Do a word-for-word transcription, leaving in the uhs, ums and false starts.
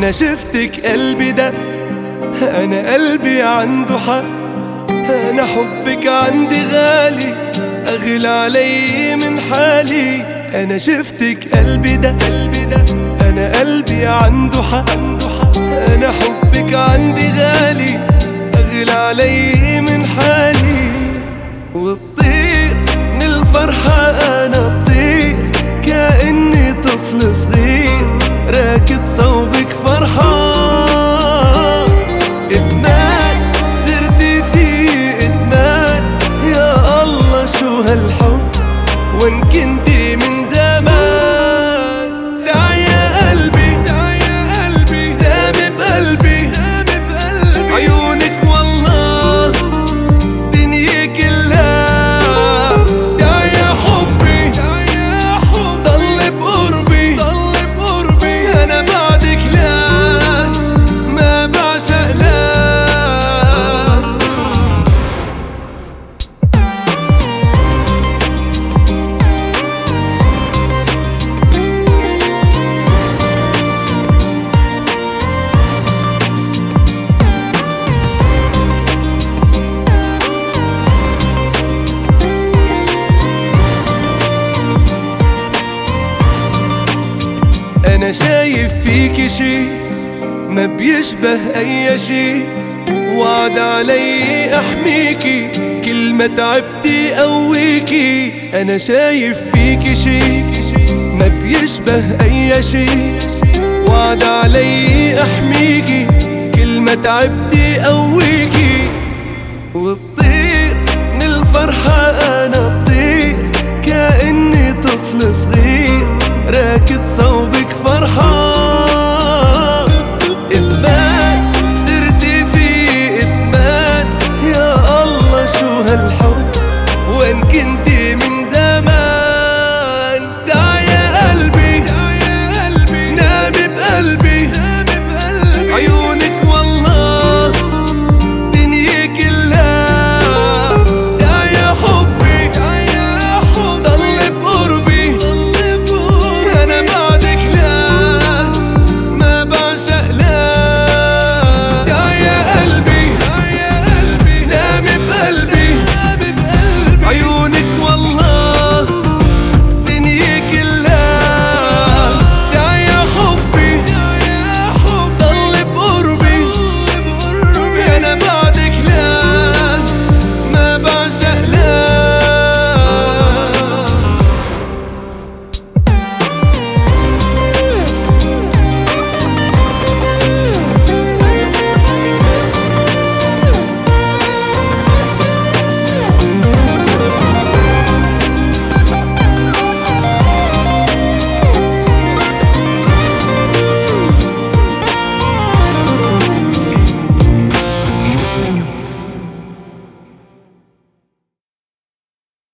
انا شفتك قلبي ده، انا قلبي عنده حق، انا حبك عندي غالي، اغلى علي من حالي. انا شفتك قلبي ده، قلبي ده انا قلبي عنده حق، عنده حق، انا حبك عندي غالي، اغلى علي من حالي. وتطير من الفرحة انا اطير، كأني طفل صغير راكد صوبك فرحان. ادمان صرتي فيه ادمان، يا الله شو هالحب وان كنتي من زمان. تعي يا قلبي، تعي يا قلبي، دامي بقلبي، دامي بقلبي، عيونك والله دنيا كلها. تعي يا حبي، تعي يا حبي، ضل بقربي، ضل بقربي، انا بعدك لا ما بعشق لا. أنا شايف فيكي شي ما بيشبه أي شي، وعد علي أحميكي كل ما تعبتي قويكي. أنا شايف فيكي شي ما بيشبه أي شي، وعد علي أحميكي كل ما تعبتي قويكي.